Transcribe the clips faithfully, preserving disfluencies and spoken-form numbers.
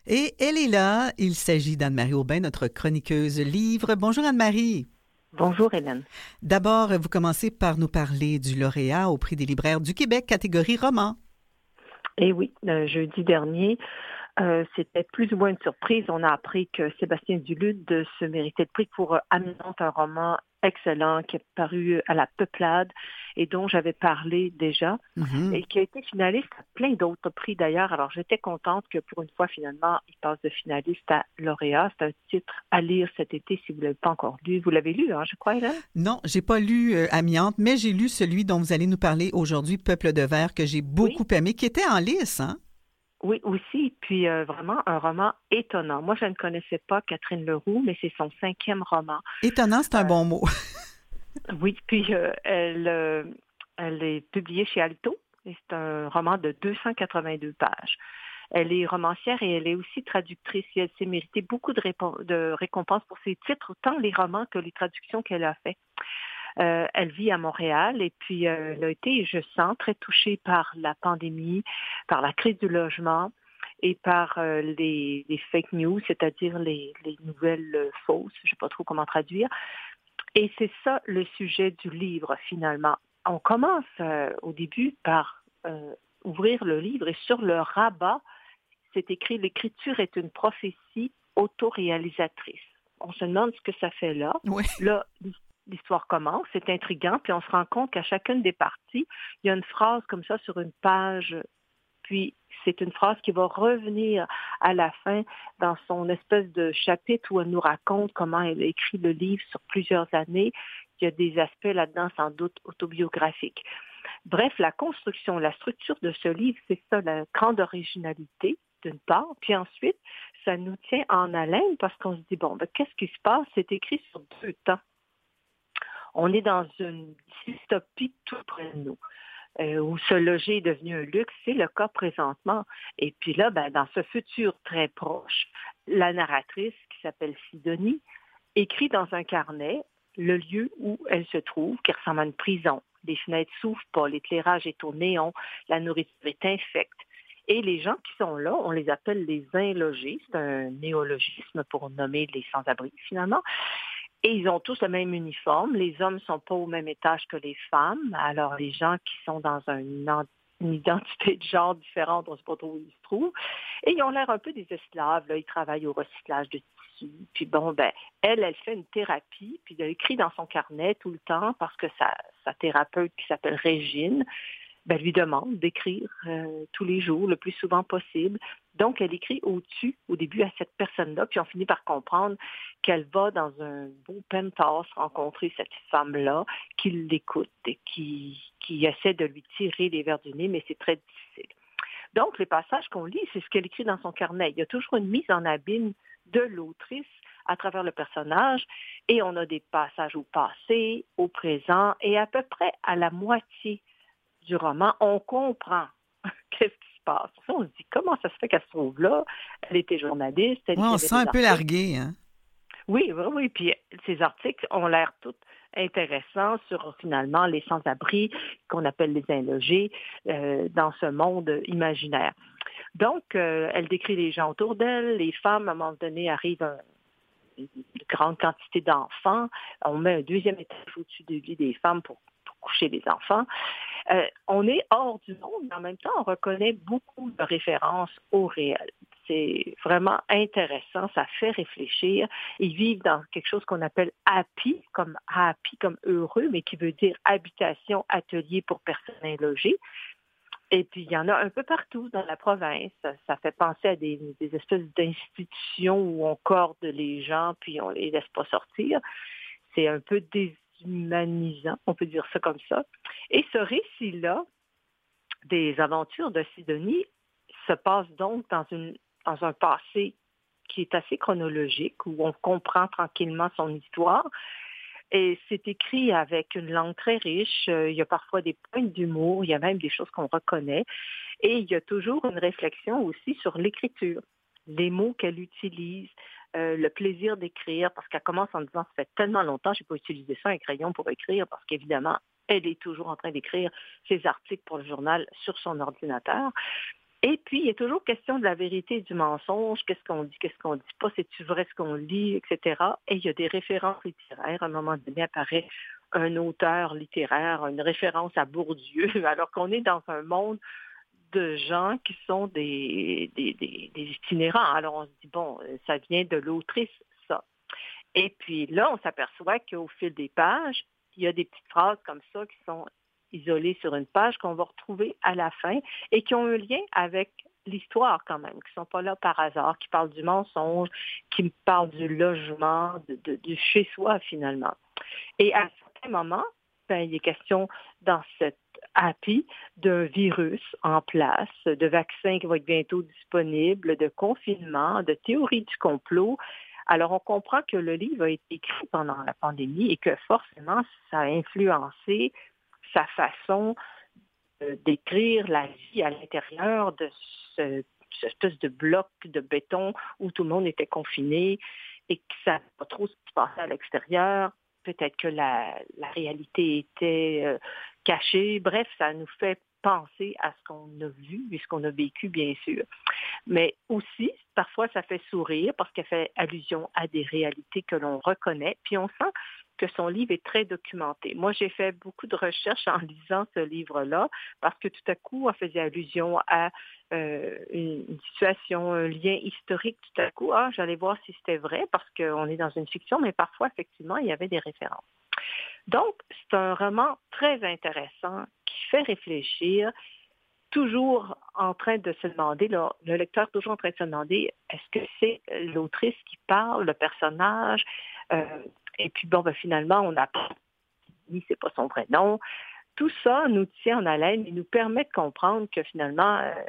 Et elle est là. Il s'agit d'Anne-Marie Aubin, notre chroniqueuse livre. Bonjour Anne-Marie. Bonjour Hélène. D'abord, vous commencez par nous parler du lauréat au Prix des libraires du Québec, catégorie roman. Eh oui, le jeudi dernier, euh, c'était plus ou moins une surprise. On a appris que Sébastien Dulude se méritait le prix pour euh, Amenante, un roman excellent qui est paru à la Peuplade et dont j'avais parlé déjà Mm-hmm. et qui a été finaliste à plein d'autres prix d'ailleurs. Alors j'étais contente que pour une fois finalement il passe de finaliste à lauréat. C'est un titre à lire cet été si vous ne l'avez pas encore lu. Vous l'avez lu, hein, je crois, Hélène? Non, j'ai pas lu euh, Amiante, mais j'ai lu celui dont vous allez nous parler aujourd'hui, Peuple de verre, que j'ai beaucoup Oui. aimé, qui était en lice, hein? Oui, aussi. Puis euh, vraiment un roman étonnant. Moi, je ne connaissais pas Catherine Leroux, mais c'est son cinquième roman. Étonnant, c'est un Euh, bon mot. oui, puis euh, elle, euh, elle est publiée chez Alto. Et c'est un roman de deux cent quatre-vingt-deux pages. Elle est romancière et elle est aussi traductrice. Et elle s'est méritée beaucoup de, répo- de récompenses pour ses titres, autant les romans que les traductions qu'elle a fait. Euh, elle vit à Montréal et puis euh, elle a été, je sens, très touchée par la pandémie, par la crise du logement et par euh, les, les fake news, c'est-à-dire les, les nouvelles euh, fausses, je ne sais pas trop comment traduire. Et c'est ça le sujet du livre finalement. On commence euh, au début par euh, ouvrir le livre et sur le rabat, c'est écrit « L'écriture est une prophétie autoréalisatrice ». On se demande ce que ça fait là. Oui. Là, l'histoire commence, c'est intriguant, puis on se rend compte qu'à chacune des parties, il y a une phrase comme ça sur une page, puis c'est une phrase qui va revenir à la fin dans son espèce de chapitre où elle nous raconte comment elle a écrit le livre sur plusieurs années. Il y a des aspects là-dedans sans doute autobiographiques. Bref, la construction, la structure de ce livre, c'est ça, la grande originalité, d'une part, puis ensuite, ça nous tient en haleine parce qu'on se dit, bon, ben, qu'est-ce qui se passe? C'est écrit sur deux temps. On est dans une dystopie tout près de nous, euh, où se loger est devenu un luxe, c'est le cas présentement. Et puis là, ben, dans ce futur très proche, la narratrice, qui s'appelle Sidonie, écrit dans un carnet le lieu où elle se trouve, qui ressemble à une prison. Les fenêtres s'ouvrent pas, l'éclairage est au néon, la nourriture est infecte. Et les gens qui sont là, on les appelle les inlogés. C'est un néologisme pour nommer les sans-abri, finalement. Et ils ont tous le même uniforme. Les hommes ne sont pas au même étage que les femmes. Alors, les gens qui sont dans un, une identité de genre différente, on ne sait pas trop où ils se trouvent. Et ils ont l'air un peu des esclaves. Là. Ils travaillent au recyclage de tissus. Puis bon, ben, elle, elle fait une thérapie. Puis elle écrit dans son carnet tout le temps parce que sa, sa thérapeute, qui s'appelle Régine, ben, lui demande d'écrire euh, tous les jours, le plus souvent possible. Donc, elle écrit au-dessus, au début, à cette personne-là, puis on finit par comprendre qu'elle va dans un beau penthouse rencontrer cette femme-là, qui l'écoute et qui, qui essaie de lui tirer les verres du nez, mais c'est très difficile. Donc, les passages qu'on lit, c'est ce qu'elle écrit dans son carnet. Il y a toujours une mise en abîme de l'autrice à travers le personnage, et on a des passages au passé, au présent, et à peu près à la moitié du roman, on comprend qu'est-ce qui se passe. On se dit, comment ça se fait qu'elle se trouve là? Elle était journaliste, elle Oui, on écrivait se sent des un peu articles. largué, hein? Oui, oui, oui. Puis ces articles ont l'air tous intéressants sur finalement les sans-abri, qu'on appelle les inlogés, euh, dans ce monde imaginaire. Donc, euh, elle décrit les gens autour d'elle. Les femmes, à un moment donné, arrivent à une grande quantité d'enfants. On met un deuxième étage au-dessus du lit des femmes pour, pour coucher les enfants. Euh, on est hors du monde, mais en même temps, on reconnaît beaucoup de références au réel. C'est vraiment intéressant, ça fait réfléchir. Ils vivent dans quelque chose qu'on appelle happy, comme happy, comme heureux, mais qui veut dire habitation, atelier pour personnes logées. Et puis, il y en a un peu partout dans la province. Ça, ça fait penser à des, des espèces d'institutions où on corde les gens, puis on les laisse pas sortir. C'est un peu déshumanisant, on peut dire ça comme ça. Et ce récit-là, des aventures de Sidonie, se passe donc dans, une, dans un passé qui est assez chronologique, où on comprend tranquillement son histoire. Et c'est écrit avec une langue très riche. Il y a parfois des pointes d'humour, il y a même des choses qu'on reconnaît. Et il y a toujours une réflexion aussi sur l'écriture, les mots qu'elle utilise, euh, le plaisir d'écrire, parce qu'elle commence en disant « ça fait tellement longtemps que je n'ai pas utilisé ça, un crayon pour écrire », parce qu'évidemment, elle est toujours en train d'écrire ses articles pour le journal sur son ordinateur. Et puis, il y a toujours question de la vérité et du mensonge. Qu'est-ce qu'on dit, qu'est-ce qu'on dit pas, c'est-tu vrai ce qu'on lit, et cetera. Et il y a des références littéraires. À un moment donné, apparaît un auteur littéraire, une référence à Bourdieu, alors qu'on est dans un monde de gens qui sont des, des, des, des itinérants. Alors, on se dit, bon, ça vient de l'autrice, ça. Et puis là, on s'aperçoit qu'au fil des pages, il y a des petites phrases comme ça qui sont isolées sur une page qu'on va retrouver à la fin et qui ont un lien avec l'histoire quand même, qui ne sont pas là par hasard, qui parlent du mensonge, qui parlent du logement, de, de, du chez-soi finalement. Et à certains moments, ben, il est question dans cette happy d'un virus en place, de vaccins qui vont être bientôt disponibles, de confinement, de théorie du complot. Alors, on comprend que le livre a été écrit pendant la pandémie et que forcément, ça a influencé sa façon d'écrire la vie à l'intérieur de ce, cette espèce de bloc de béton où tout le monde était confiné et que ça ne savait pas trop ce qui se passait à l'extérieur. Peut-être que la, la réalité était euh, cachée. Bref, ça nous fait penser à ce qu'on a vu et ce qu'on a vécu, bien sûr. Mais aussi, parfois, ça fait sourire parce qu'elle fait allusion à des réalités que l'on reconnaît. Puis on sent que son livre est très documenté. Moi, j'ai fait beaucoup de recherches en lisant ce livre-là parce que tout à coup, on faisait allusion à euh, une, une situation, un lien historique. Tout à coup, ah, j'allais voir si c'était vrai parce qu'on est dans une fiction, mais parfois, effectivement, il y avait des références. Donc, c'est un roman très intéressant qui fait réfléchir, toujours en train de se demander, là, le lecteur toujours en train de se demander, est-ce que c'est l'autrice qui parle, le personnage? Euh, et puis, bon, ben, finalement, on apprend que c'est pas son vrai nom. Tout ça nous tient en haleine et nous permet de comprendre que finalement, euh,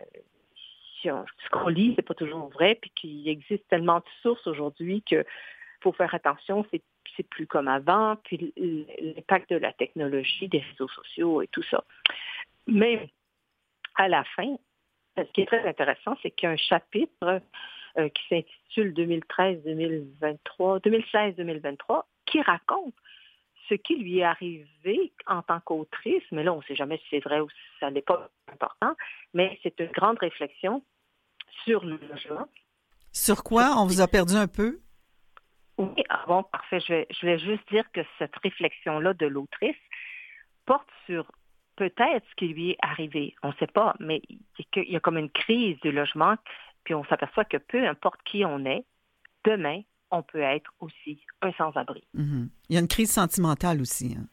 si on, ce qu'on lit, c'est pas toujours vrai, puis qu'il existe tellement de sources aujourd'hui qu'il faut faire attention, c'est c'est plus comme avant, puis l'impact de la technologie, des réseaux sociaux et tout ça. Mais à la fin, ce qui est très intéressant, c'est qu'il y a un chapitre euh, qui s'intitule deux mille treize deux mille vingt-trois, deux mille seize deux mille vingt-trois, qui raconte ce qui lui est arrivé en tant qu'autrice, mais là, on ne sait jamais si c'est vrai ou si ça n'est pas important, mais c'est une grande réflexion sur le logement. Sur quoi? On vous a perdu un peu? Oui, ah bon, parfait. Je vais, je vais juste dire que cette réflexion-là de l'autrice porte sur peut-être ce qui lui est arrivé. On ne sait pas, mais il y a comme une crise du logement, puis on s'aperçoit que peu importe qui on est, demain, on peut être aussi un sans-abri. Mm-hmm. Il y a une crise sentimentale aussi. Hein?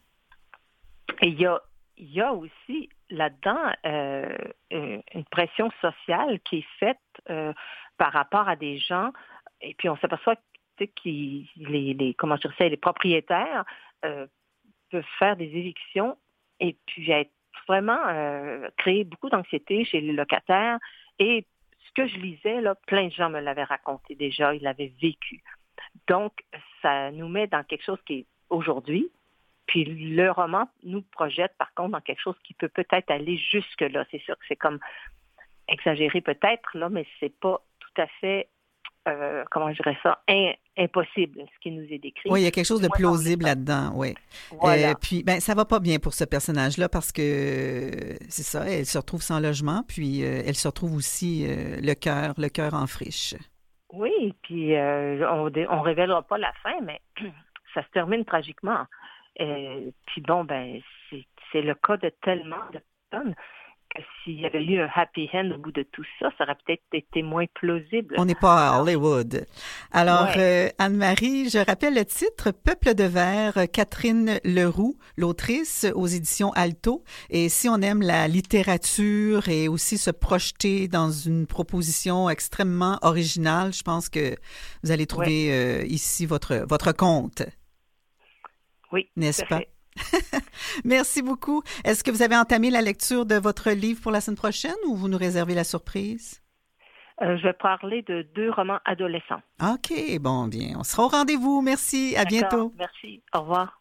Et il y a, il y a aussi là-dedans euh, une pression sociale qui est faite euh, par rapport à des gens, et puis on s'aperçoit que qui, les, les, comment je dirais, les propriétaires euh, peuvent faire des évictions et puis être vraiment euh, créer beaucoup d'anxiété chez les locataires. Et ce que je lisais, là, plein de gens me l'avaient raconté déjà, ils l'avaient vécu. Donc, ça nous met dans quelque chose qui est aujourd'hui. Puis le roman nous projette, par contre, dans quelque chose qui peut peut-être aller jusque-là. C'est sûr que c'est comme exagéré peut-être, là, mais c'est pas tout à fait Euh, comment je dirais ça, in, impossible, ce qui nous est décrit. Oui, il y a quelque chose de plausible là-dedans, oui. Voilà. Euh, puis, ben, ça va pas bien pour ce personnage-là parce que, euh, c'est ça, elle se retrouve sans logement, puis euh, elle se retrouve aussi euh, le cœur, le cœur en friche. Oui, puis euh, on ne révélera pas la fin, mais ça se termine tragiquement. Euh, puis bon, ben, c'est, c'est le cas de tellement de personnes que s'il y avait eu un happy end au bout de tout ça, ça aurait peut-être été moins plausible. On n'est pas à Hollywood. Alors, ouais. euh, Anne-Marie, je rappelle le titre, Peuple de verre, Catherine Leroux, l'autrice aux éditions Alto. Et si on aime la littérature et aussi se projeter dans une proposition extrêmement originale, je pense que vous allez trouver ouais. euh, ici votre, votre compte. Oui, n'est-ce pas? Fait. Merci beaucoup. Est-ce que vous avez entamé la lecture de votre livre pour la semaine prochaine ou vous nous réservez la surprise? Euh, je vais parler de deux romans adolescents. OK, bon, bien. On sera au rendez-vous. Merci. À D'accord. bientôt. Merci. Au revoir.